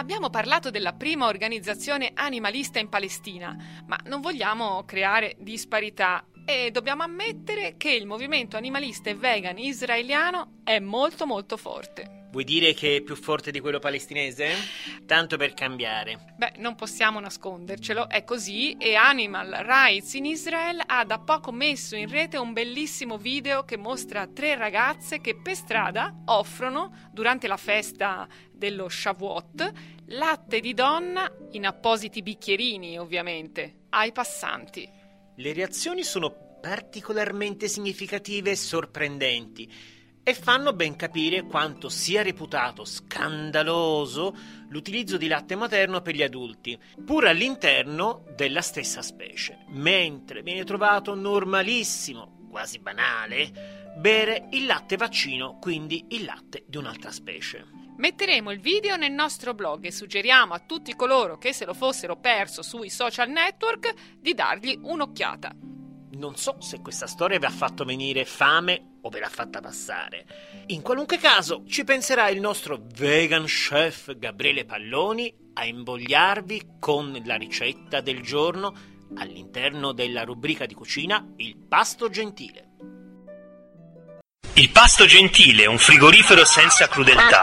Abbiamo parlato della prima organizzazione animalista in Palestina, ma non vogliamo creare disparità e dobbiamo ammettere che il movimento animalista e vegan israeliano è molto molto forte. Vuoi dire che è più forte di quello palestinese? Tanto per cambiare. Beh, non possiamo nascondercelo, è così, e Animal Rights in Israel ha da poco messo in rete un bellissimo video che mostra 3 ragazze che per strada offrono, durante la festa dello Shavuot, latte di donna, in appositi bicchierini ovviamente, ai passanti. Le reazioni sono particolarmente significative e sorprendenti e fanno ben capire quanto sia reputato scandaloso l'utilizzo di latte materno per gli adulti, pur all'interno della stessa specie, mentre viene trovato normalissimo, quasi banale, bere il latte vaccino, quindi il latte di un'altra specie. Metteremo il video nel nostro blog e suggeriamo a tutti coloro che se lo fossero perso sui social network di dargli un'occhiata. Non so se questa storia vi ha fatto venire fame o ve l'ha fatta passare. In qualunque caso, ci penserà il nostro vegan chef Gabriele Palloni a invogliarvi con la ricetta del giorno all'interno della rubrica di cucina Il Pasto Gentile. Il Pasto Gentile, un frigorifero senza crudeltà.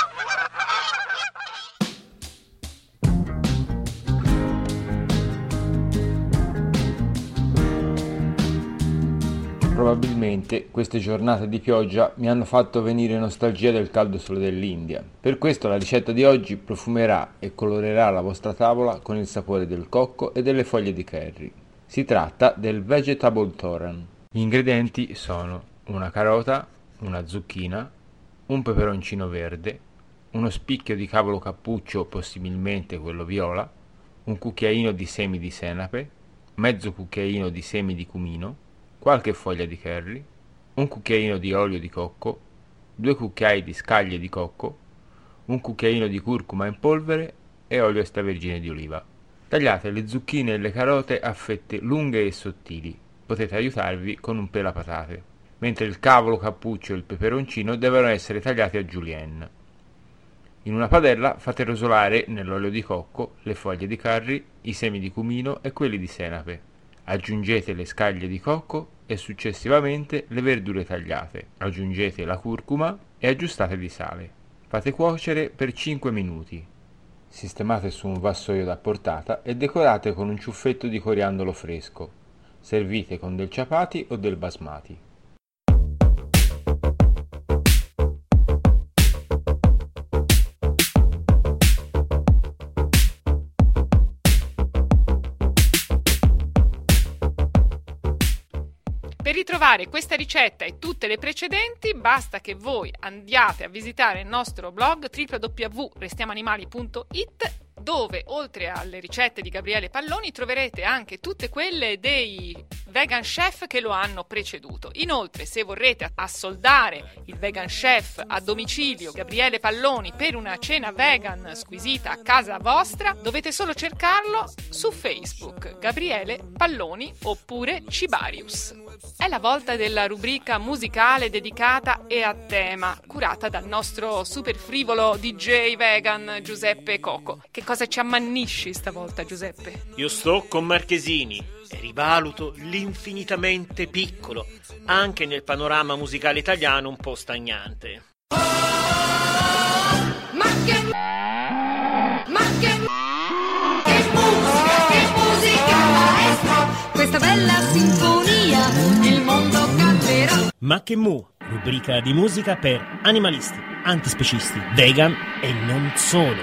Probabilmente queste giornate di pioggia mi hanno fatto venire nostalgia del caldo sole dell'India. Per questo la ricetta di oggi profumerà e colorerà la vostra tavola con il sapore del cocco e delle foglie di curry. Si tratta del vegetable thoran. Gli ingredienti sono una carota, una zucchina, un peperoncino verde, uno spicchio di cavolo cappuccio, possibilmente quello viola, un cucchiaino di semi di senape, mezzo cucchiaino di semi di cumino, qualche foglia di curry, un cucchiaino di olio di cocco, 2 cucchiai di scaglie di cocco, un cucchiaino di curcuma in polvere e olio extravergine di oliva. Tagliate le zucchine e le carote a fette lunghe e sottili. Potete aiutarvi con un pelapatate, mentre il cavolo cappuccio e il peperoncino devono essere tagliati a julienne. In una padella fate rosolare nell'olio di cocco le foglie di curry, i semi di cumino e quelli di senape. Aggiungete le scaglie di cocco e successivamente le verdure tagliate. Aggiungete la curcuma e aggiustate di sale. Fate cuocere per 5 minuti. Sistemate su un vassoio da portata e decorate con un ciuffetto di coriandolo fresco. Servite con del ciapati o del basmati. Per ritrovare questa ricetta e tutte le precedenti basta che voi andiate a visitare il nostro blog www.restiamoanimali.it, dove oltre alle ricette di Gabriele Palloni troverete anche tutte quelle dei vegan chef che lo hanno preceduto. Inoltre, se vorrete assoldare il vegan chef a domicilio Gabriele Palloni per una cena vegan squisita a casa vostra, dovete solo cercarlo su Facebook, Gabriele Palloni oppure Cibarius. È la volta della rubrica musicale dedicata e a tema, curata dal nostro super frivolo DJ vegan Giuseppe Coco. Che cosa ci ammannisci stavolta, Giuseppe? Io sto con Marchesini e rivaluto l'infinitamente piccolo, anche nel panorama musicale italiano un po' stagnante. Che musica maestra, questa bella sinfonia, il mondo canterà. Ma che mu, rubrica di musica per animalisti, antispecisti, vegan e non solo.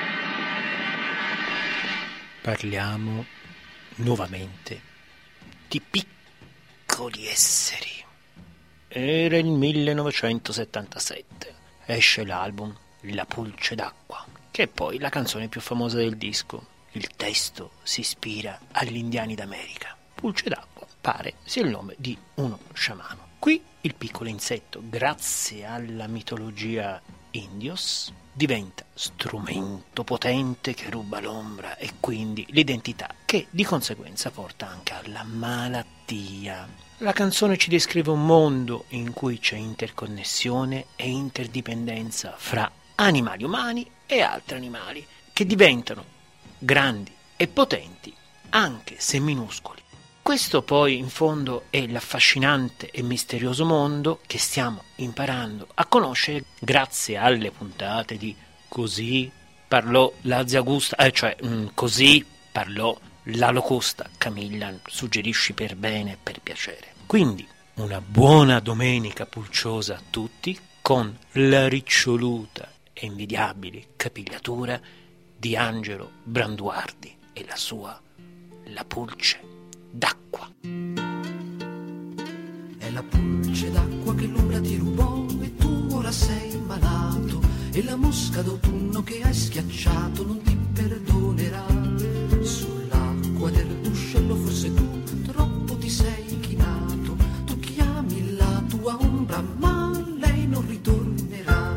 Parliamo nuovamente di piccoli esseri. Era il 1977. Esce l'album La pulce d'acqua, che è poi la canzone più famosa del disco. Il testo si ispira agli indiani d'America. Pulce d'acqua pare sia il nome di uno sciamano. Qui il piccolo insetto, grazie alla mitologia indios, diventa strumento potente che ruba l'ombra e quindi l'identità, che di conseguenza porta anche alla malattia. La canzone ci descrive un mondo in cui c'è interconnessione e interdipendenza fra animali umani e altri animali, che che diventano grandi e potenti anche se minuscoli. Questo poi in fondo è l'affascinante e misterioso mondo che stiamo imparando a conoscere grazie alle puntate di Così parlò la zia Gusta, Così parlò la locusta Camilla, suggerisci per bene e per piacere. Quindi una buona domenica pulciosa a tutti con la riccioluta e invidiabile capigliatura di Angelo Branduardi e la sua La pulce d'acqua. È la pulce d'acqua che l'ombra ti rubò e tu ora sei malato, e la mosca d'autunno che hai schiacciato non ti perdonerà. Sull'acqua del ruscello forse tu troppo ti sei chinato, tu chiami la tua ombra ma lei non ritornerà.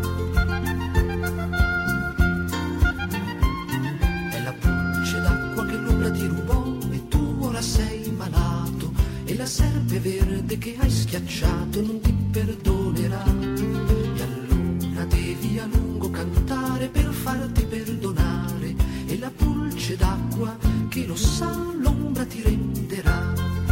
È la pulce d'acqua che l'ombra ti rubò e tu ora sei malato, e la serpe verde che hai schiacciato non ti perdonerà. E allora devi a lungo cantare per farti perdonare, e la pulce d'acqua che lo sa l'ombra ti renderà.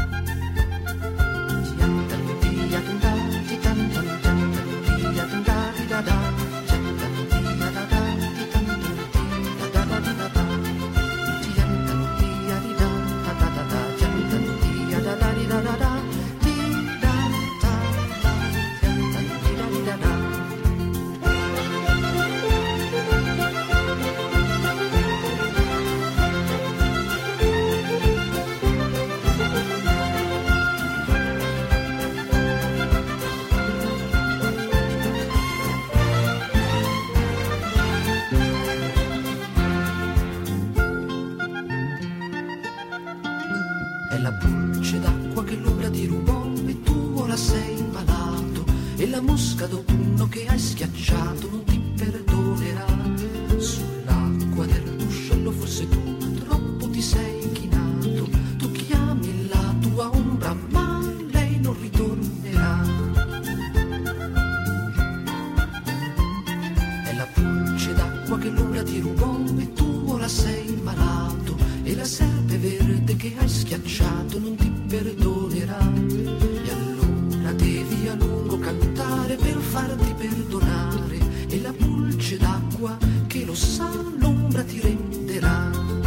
È la pulce d'acqua che l'ombra ti rubò e tu ora sei malato, e la mosca d'autunno che hai schiacciato non ti perdonerà. Sull'acqua del ruscello forse tu troppo ti sei chinato, tu chiami la tua ombra ma lei non ritornerà. È la pulce d'acqua che l'ombra ti rubò e tu ora sei malato, e la serpe verde che hai schiacciato non ti perdonerà. E allora devi a lungo cantare per farti perdonare, e la pulce d'acqua che lo sa l'ombra ti renderà.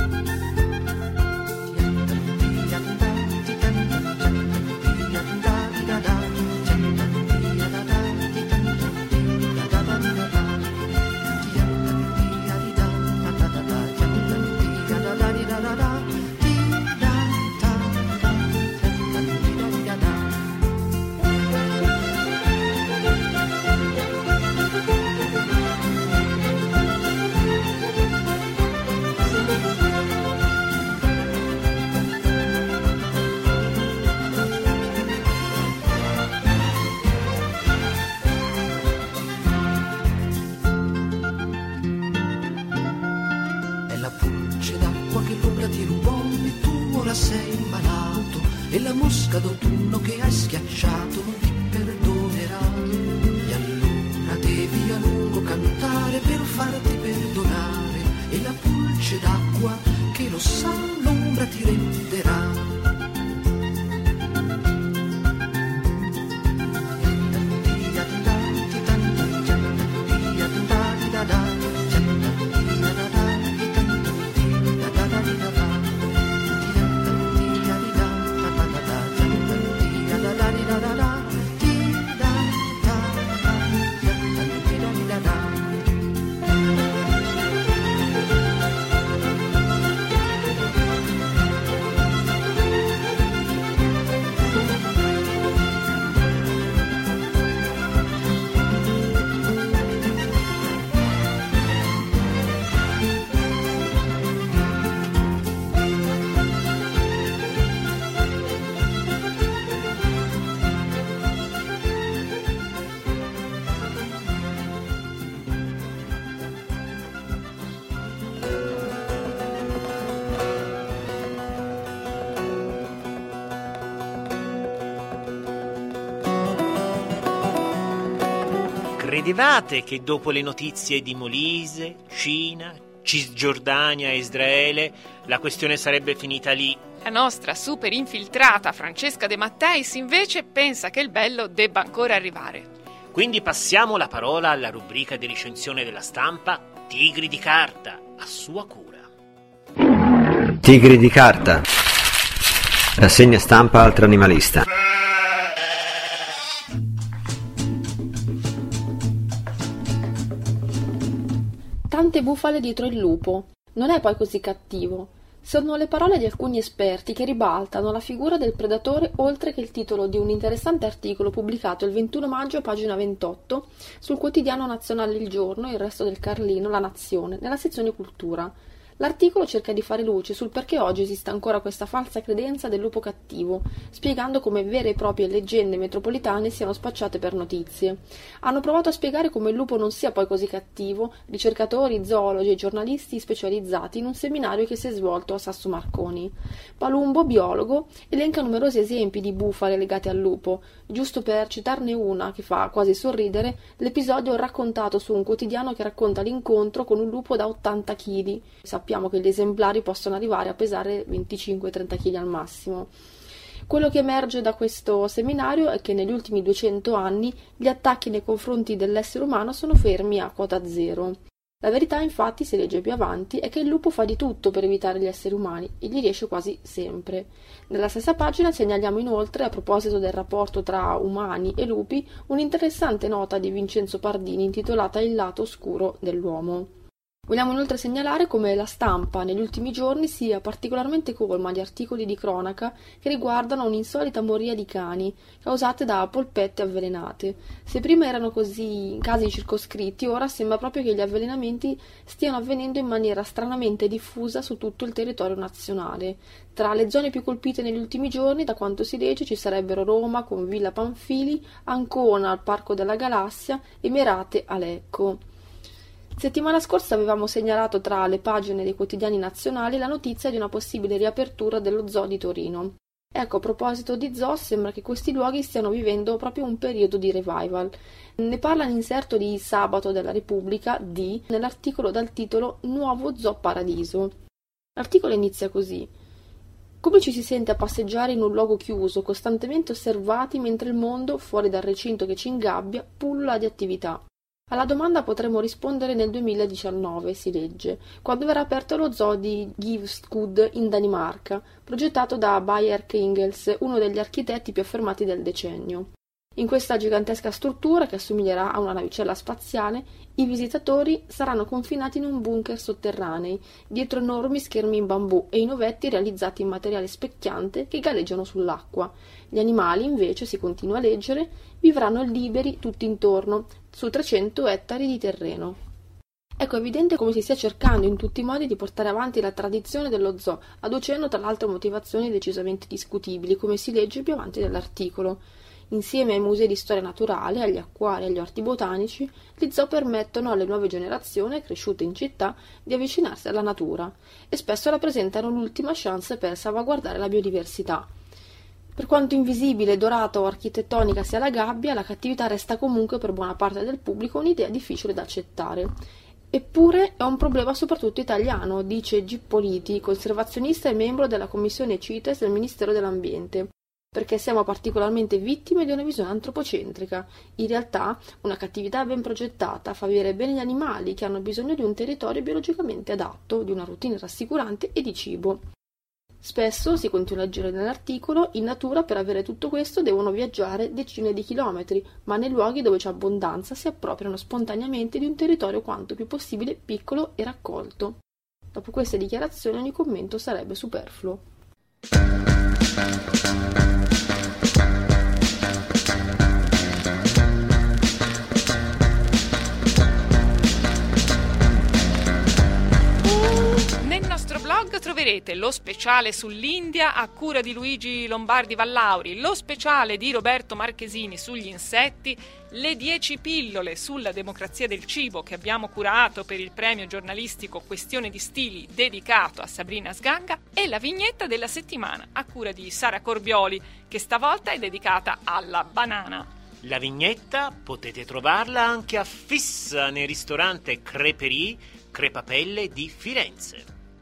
Sei malato, e la mosca d'autunno che hai schiacciato non ti perdonerà. E allora devi a lungo cantare per farti perdonare, e la pulce d'acqua che lo sa l'ombra ti renderà. Credevate che dopo le notizie di Molise, Cina, Cisgiordania e Israele, la questione sarebbe finita lì. La nostra super infiltrata Francesca De Matteis invece pensa che il bello debba ancora arrivare. Quindi passiamo la parola alla rubrica di recensione della Stampa, Tigri di carta, a sua cura. Tigri di carta. Rassegna stampa altro animalista. Tante bufale dietro il lupo. Non è poi così cattivo. Sono le parole di alcuni esperti che ribaltano la figura del predatore oltre che il titolo di un interessante articolo pubblicato il 21 maggio, pagina 28, sul quotidiano nazionale Il Giorno, Il Resto del Carlino, La Nazione, nella sezione Cultura. L'articolo cerca di fare luce sul perché oggi esista ancora questa falsa credenza del lupo cattivo, spiegando come vere e proprie leggende metropolitane siano spacciate per notizie. Hanno provato a spiegare come il lupo non sia poi così cattivo ricercatori, zoologi e giornalisti specializzati in un seminario che si è svolto a Sasso Marconi. Palumbo, biologo, elenca numerosi esempi di bufale legate al lupo. Giusto per citarne una che fa quasi sorridere, l'episodio raccontato su un quotidiano che racconta l'incontro con un lupo da 80 kg. Sappiamo che gli esemplari possono arrivare a pesare 25-30 kg al massimo. Quello che emerge da questo seminario è che negli ultimi 200 anni gli attacchi nei confronti dell'essere umano sono fermi a quota zero. La verità, infatti, si legge più avanti, è che il lupo fa di tutto per evitare gli esseri umani e gli riesce quasi sempre. Nella stessa pagina segnaliamo inoltre, a proposito del rapporto tra umani e lupi, un'interessante nota di Vincenzo Pardini intitolata Il lato oscuro dell'uomo. Vogliamo inoltre segnalare come la stampa negli ultimi giorni sia particolarmente colma di articoli di cronaca che riguardano un'insolita moria di cani causate da polpette avvelenate. Se prima erano così casi circoscritti, ora sembra proprio che gli avvelenamenti stiano avvenendo in maniera stranamente diffusa su tutto il territorio nazionale. Tra le zone più colpite negli ultimi giorni, da quanto si legge, ci sarebbero Roma con Villa Panfili, Ancona al Parco della Galassia e Merate a Lecco. Settimana scorsa avevamo segnalato tra le pagine dei quotidiani nazionali la notizia di una possibile riapertura dello zoo di Torino. Ecco, a proposito di zoo, sembra che questi luoghi stiano vivendo proprio un periodo di revival. Ne parla l'inserto di Sabato della Repubblica nell'articolo dal titolo Nuovo Zoo Paradiso. L'articolo inizia così: come ci si sente a passeggiare in un luogo chiuso, costantemente osservati mentre il mondo, fuori dal recinto che ci ingabbia, pullula di attività. Alla domanda potremo rispondere nel 2019, si legge, quando verrà aperto lo zoo di Givskud in Danimarca, progettato da Bayer Kringels, uno degli architetti più affermati del decennio. In questa gigantesca struttura, che assomiglierà a una navicella spaziale, i visitatori saranno confinati in un bunker sotterranei, dietro enormi schermi in bambù e in ovetti realizzati in materiale specchiante che galleggiano sull'acqua. Gli animali, invece, si continua a leggere, vivranno liberi tutti intorno, su 300 ettari di terreno. Ecco, è evidente come si stia cercando in tutti i modi di portare avanti la tradizione dello zoo, adducendo tra l'altro motivazioni decisamente discutibili, come si legge più avanti nell'articolo. Insieme ai musei di storia naturale, agli acquari e agli orti botanici, gli zoo permettono alle nuove generazioni cresciute in città di avvicinarsi alla natura e spesso rappresentano l'ultima chance per salvaguardare la biodiversità. Per quanto invisibile, dorata o architettonica sia la gabbia, la cattività resta comunque per buona parte del pubblico un'idea difficile da accettare. Eppure è un problema soprattutto italiano, dice Gippoliti, conservazionista e membro della commissione CITES del Ministero dell'Ambiente, perché siamo particolarmente vittime di una visione antropocentrica. In realtà, una cattività ben progettata fa vivere bene gli animali che hanno bisogno di un territorio biologicamente adatto, di una routine rassicurante e di cibo. Spesso, si continua a leggere nell'articolo, in natura per avere tutto questo devono viaggiare decine di chilometri, ma nei luoghi dove c'è abbondanza si appropriano spontaneamente di un territorio quanto più possibile piccolo e raccolto. Dopo queste dichiarazioni ogni commento sarebbe superfluo. Troverete lo speciale sull'India a cura di Luigi Lombardi Vallauri, lo speciale di Roberto Marchesini sugli insetti, le 10 pillole sulla democrazia del cibo che abbiamo curato per il premio giornalistico Questione di Stili dedicato a Sabrina Sganga e la vignetta della settimana a cura di Sara Corbioli che stavolta è dedicata alla banana. La vignetta potete trovarla anche affissa nel ristorante Creperie, Crepapelle di Firenze.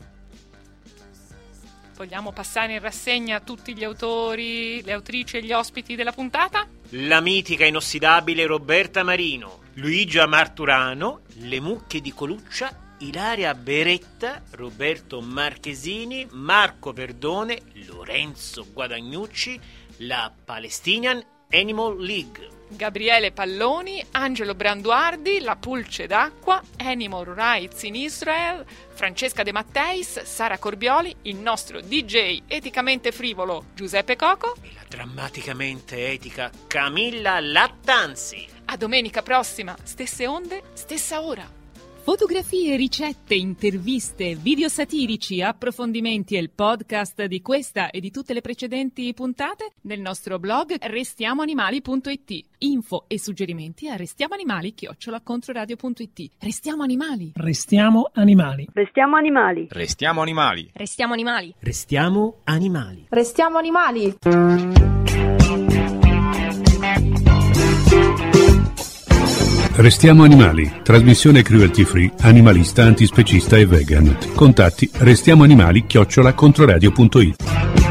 Vogliamo passare in rassegna tutti gli autori, le autrici e gli ospiti della puntata? La mitica inossidabile Roberta Marino, Luigia Marturano, Le mucche di Coluccia, Ilaria Beretta, Roberto Marchesini, Marco Verdone, Lorenzo Guadagnucci, la Palestinian Animal League, Gabriele Palloni, Angelo Branduardi, La Pulce d'Acqua, Animal Rights in Israel, Francesca De Matteis, Sara Corbioli, il nostro DJ eticamente frivolo Giuseppe Coco e la drammaticamente etica Camilla Lattanzi. A domenica prossima, stesse onde, stessa ora. Fotografie, ricette, interviste, video satirici, approfondimenti e il podcast di questa e di tutte le precedenti puntate nel nostro blog restiamoanimali.it. Info e suggerimenti a restiamoanimali@controradio.it. Restiamo animali. Restiamo animali. Restiamo animali. Restiamo animali. Restiamo animali. Restiamo animali. Restiamo animali. Restiamo animali, trasmissione cruelty free, animalista, antispecista e vegan. Contatti restiamoanimali@controradio.it.